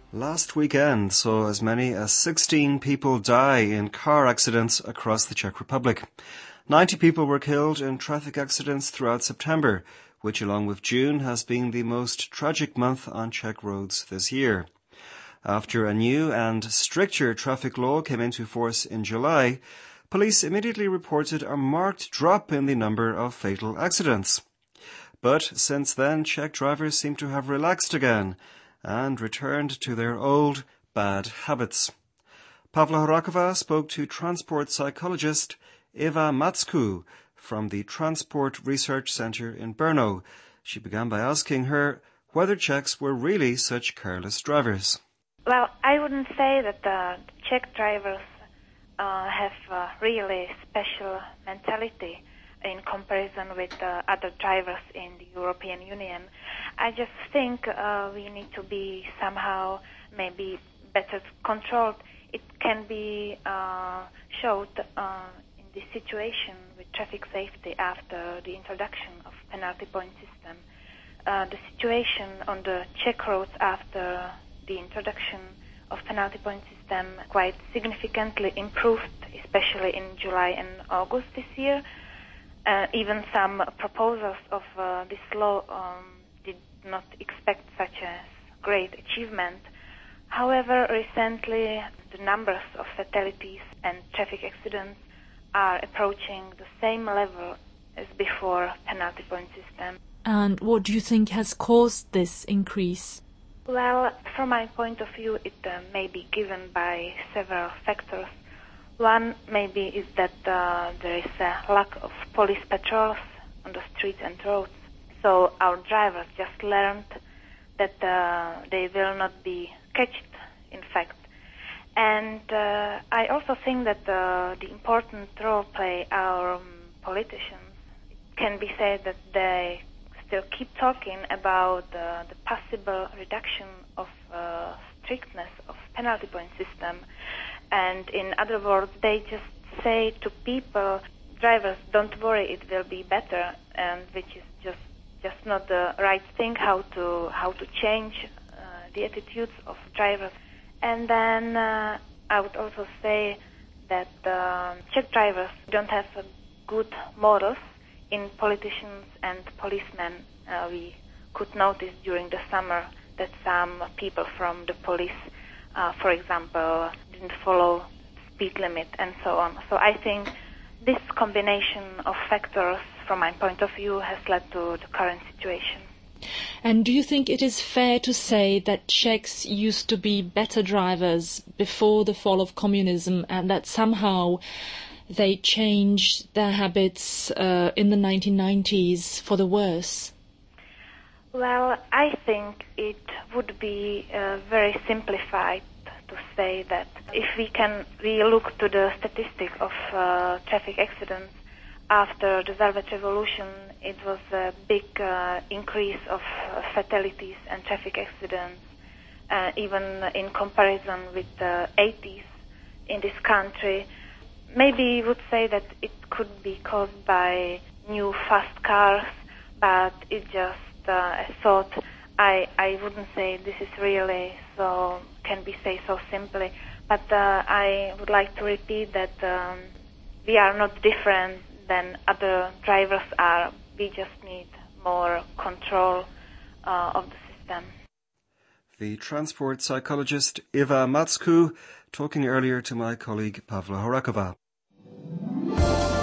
Last weekend saw as many as 16 people die in car accidents across the Czech Republic. 90 people were killed in traffic accidents throughout September, which along with June has been the most tragic month on Czech roads this year. After a new and stricter traffic law came into force in July, police immediately reported a marked drop in the number of fatal accidents. But since then, Czech drivers seem to have relaxed again and returned to their old bad habits. Pavla Horakova spoke to transport psychologist Eva Matsku from the Transport Research Center in Brno. She began by asking her whether Czechs were really such careless drivers. Well, I wouldn't say that the Czech drivers have a really special mentality in comparison with other drivers in the European Union. I just think we need to be somehow maybe better controlled. It can be showed in this situation with traffic safety after the introduction of penalty point system. The situation on the Czech roads after the introduction of penalty point system quite significantly improved, especially in July and August this year. Even some proposers of this law did not expect such a great achievement. However, recently the numbers of fatalities and traffic accidents are approaching the same level as before penalty point system. And what do you think has caused this increase? Well, from my point of view, it may be given by several factors. One maybe is that there is a lack of police patrols on the streets and roads. So our drivers just learned that they will not be catched, in fact. And I also think that the important role play our politicians. It can be said that they still keep talking about the possible reduction of strictness of penalty point system. And in other words, they just say to people, drivers, don't worry, it will be better, and which is just not the right thing. How to change the attitudes of drivers. And then I would also say that Czech drivers don't have good models in politicians and policemen. We could notice during the summer that some people from the police, for example, didn't follow speed limit and so on. So I think this combination of factors, from my point of view, has led to the current situation. And do you think it is fair to say that Czechs used to be better drivers before the fall of communism and that somehow they changed their habits in the 1990s for the worse? Well, I think it would be very simplified to say that if we look to the statistic of traffic accidents after the Velvet Revolution, it was a big increase of fatalities and traffic accidents, even in comparison with the 80s in this country. Maybe you would say that it could be caused by new fast cars, but it just a thought. I wouldn't say this is really so, can be said so simply, but I would like to repeat that we are not different than other drivers are. We just need more control of the system. The transport psychologist Eva Matsku talking earlier to my colleague Pavla Horakova.